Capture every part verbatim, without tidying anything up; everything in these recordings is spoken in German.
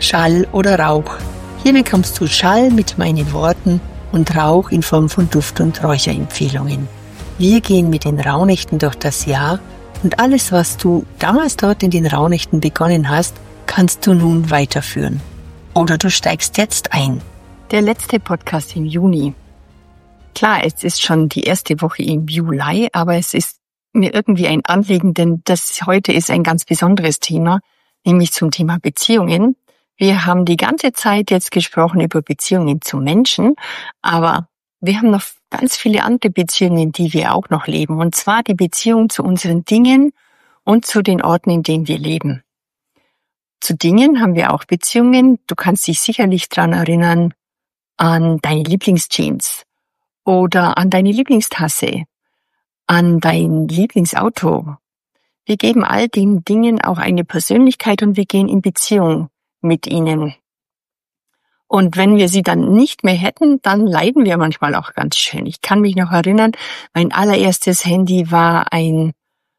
Schall oder Rauch. Hier bekommst du Schall mit meinen Worten und Rauch in Form von Duft- und Räucherempfehlungen. Wir gehen mit den Rauhnächten durch das Jahr und alles, was du damals dort in den Rauhnächten begonnen hast, kannst du nun weiterführen. Oder du steigst jetzt ein. Der letzte Podcast im Juni. Klar, es ist schon die erste Woche im Juli, aber es ist mir irgendwie ein Anliegen, denn das heute ist ein ganz besonderes Thema, nämlich zum Thema Beziehungen. Wir haben die ganze Zeit jetzt gesprochen über Beziehungen zu Menschen, aber wir haben noch ganz viele andere Beziehungen, die wir auch noch leben, und zwar die Beziehung zu unseren Dingen und zu den Orten, in denen wir leben. Zu Dingen haben wir auch Beziehungen. Du kannst dich sicherlich daran erinnern an deine Lieblingsjeans oder an deine Lieblingstasse, an dein Lieblingsauto. Wir geben all den Dingen auch eine Persönlichkeit und wir gehen in Beziehung mit ihnen. Und wenn wir sie dann nicht mehr hätten, dann leiden wir manchmal auch ganz schön. Ich kann mich noch erinnern, mein allererstes Handy war ein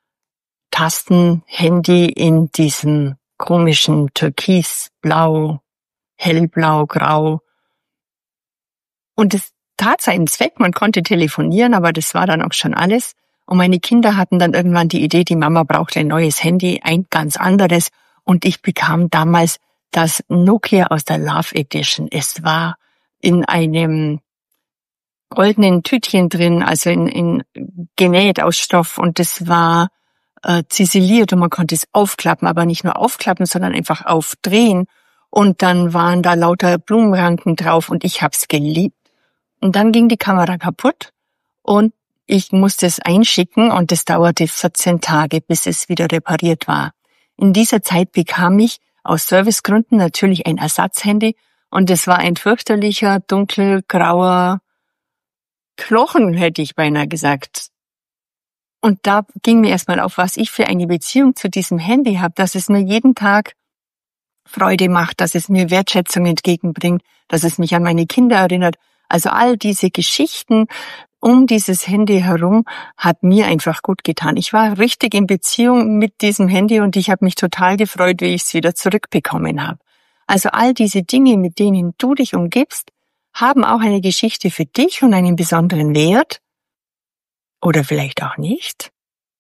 Tastenhandy in diesem komischen Türkisblau, hellblau, grau. Und es tat seinen Zweck, man konnte telefonieren, aber das war dann auch schon alles. Und meine Kinder hatten dann irgendwann die Idee, die Mama braucht ein neues Handy, ein ganz anderes. Und ich bekam damals das Nokia aus der Love Edition. Es war in einem goldenen Tütchen drin, also in, in genäht aus Stoff, und es war äh, ziseliert und man konnte es aufklappen, aber nicht nur aufklappen, sondern einfach aufdrehen. Und dann waren da lauter Blumenranken drauf und ich hab's geliebt. Und dann ging die Kamera kaputt und ich musste es einschicken und es dauerte vierzehn Tage, bis es wieder repariert war. In dieser Zeit bekam ich aus Servicegründen natürlich ein Ersatzhandy und es war ein fürchterlicher, dunkelgrauer Knochen, hätte ich beinahe gesagt. Und da ging mir erstmal auf, was ich für eine Beziehung zu diesem Handy habe, dass es mir jeden Tag Freude macht, dass es mir Wertschätzung entgegenbringt, dass es mich an meine Kinder erinnert. Also all diese Geschichten um dieses Handy herum hat mir einfach gut getan. Ich war richtig in Beziehung mit diesem Handy und ich habe mich total gefreut, wie ich es wieder zurückbekommen habe. Also all diese Dinge, mit denen du dich umgibst, haben auch eine Geschichte für dich und einen besonderen Wert. Oder vielleicht auch nicht.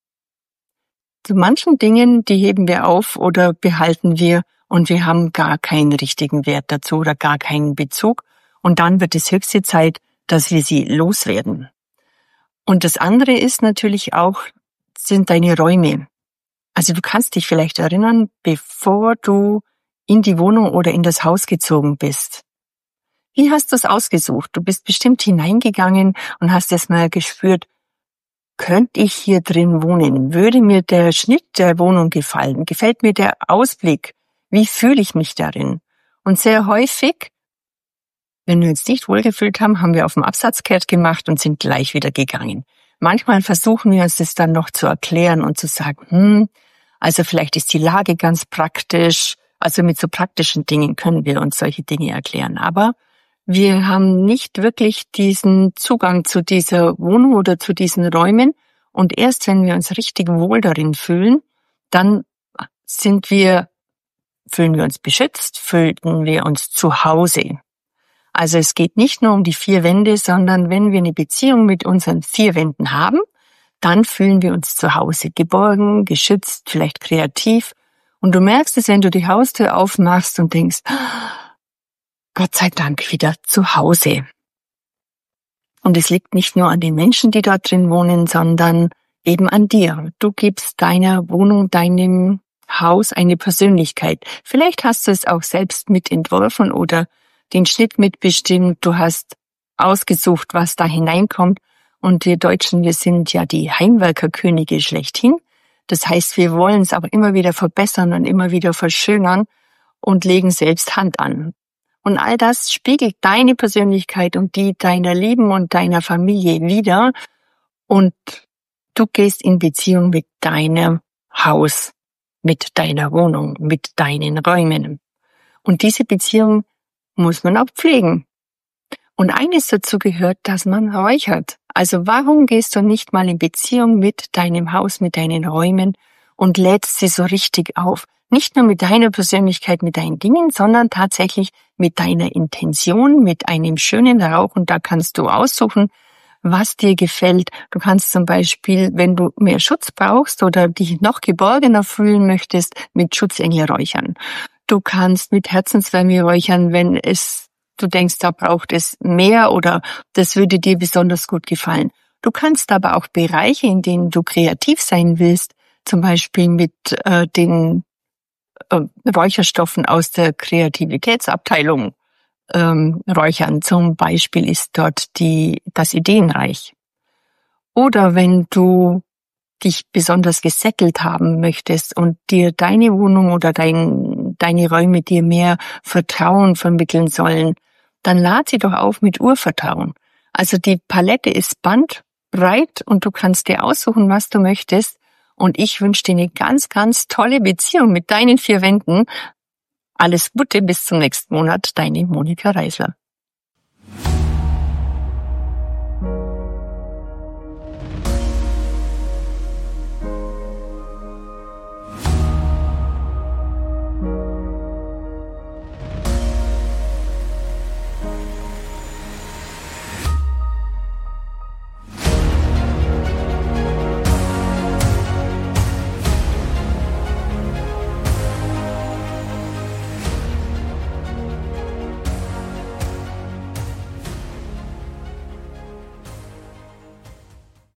Zu manchen Dingen, die heben wir auf oder behalten wir und wir haben gar keinen richtigen Wert dazu oder gar keinen Bezug. Und dann wird es höchste Zeit, dass wir sie loswerden. Und das andere ist natürlich auch, sind deine Räume. Also du kannst dich vielleicht erinnern, bevor du in die Wohnung oder in das Haus gezogen bist. Wie hast du es ausgesucht? Du bist bestimmt hineingegangen und hast erst mal gespürt, könnte ich hier drin wohnen? Würde mir der Schnitt der Wohnung gefallen? Gefällt mir der Ausblick? Wie fühle ich mich darin? Und sehr häufig, wenn wir uns nicht wohlgefühlt haben, haben wir auf dem Absatz kehrt gemacht und sind gleich wieder gegangen. Manchmal versuchen wir uns das dann noch zu erklären und zu sagen, hm, also vielleicht ist die Lage ganz praktisch. Also mit so praktischen Dingen können wir uns solche Dinge erklären. Aber wir haben nicht wirklich diesen Zugang zu dieser Wohnung oder zu diesen Räumen. Und erst wenn wir uns richtig wohl darin fühlen, dann sind wir, fühlen wir uns beschützt, fühlen wir uns zu Hause. Also es geht nicht nur um die vier Wände, sondern wenn wir eine Beziehung mit unseren vier Wänden haben, dann fühlen wir uns zu Hause, geborgen, geschützt, vielleicht kreativ. Und du merkst es, wenn du die Haustür aufmachst und denkst, Gott sei Dank wieder zu Hause. Und es liegt nicht nur an den Menschen, die dort drin wohnen, sondern eben an dir. Du gibst deiner Wohnung, deinem Haus eine Persönlichkeit. Vielleicht hast du es auch selbst mitentworfen oder den Schnitt mitbestimmt. Du hast ausgesucht, was da hineinkommt. Und wir Deutschen, wir sind ja die Heimwerkerkönige schlechthin. Das heißt, wir wollen es aber immer wieder verbessern und immer wieder verschönern und legen selbst Hand an. Und all das spiegelt deine Persönlichkeit und die deiner Lieben und deiner Familie wider. Und du gehst in Beziehung mit deinem Haus, mit deiner Wohnung, mit deinen Räumen. Und diese Beziehung muss man auch pflegen. Und eines dazu gehört, dass man räuchert. Also warum gehst du nicht mal in Beziehung mit deinem Haus, mit deinen Räumen und lädst sie so richtig auf. Nicht nur mit deiner Persönlichkeit, mit deinen Dingen, sondern tatsächlich mit deiner Intention, mit einem schönen Rauch. Und da kannst du aussuchen, was dir gefällt. Du kannst zum Beispiel, wenn du mehr Schutz brauchst oder dich noch geborgener fühlen möchtest, mit Schutzengel räuchern. Du kannst mit Herzenswärme räuchern, wenn es, du denkst, da braucht es mehr oder das würde dir besonders gut gefallen. Du kannst aber auch Bereiche, in denen du kreativ sein willst, zum Beispiel mit äh, den äh, Räucherstoffen aus der Kreativitätsabteilung ähm, räuchern. Zum Beispiel ist dort die das Ideenreich. Oder wenn du dich besonders gesettelt haben möchtest und dir deine Wohnung oder dein, deine Räume dir mehr Vertrauen vermitteln sollen, dann lad sie doch auf mit Urvertrauen. Also die Palette ist bandbreit und du kannst dir aussuchen, was du möchtest. Und ich wünsche dir eine ganz, ganz tolle Beziehung mit deinen vier Wänden. Alles Gute, bis zum nächsten Monat, deine Monika Reisler.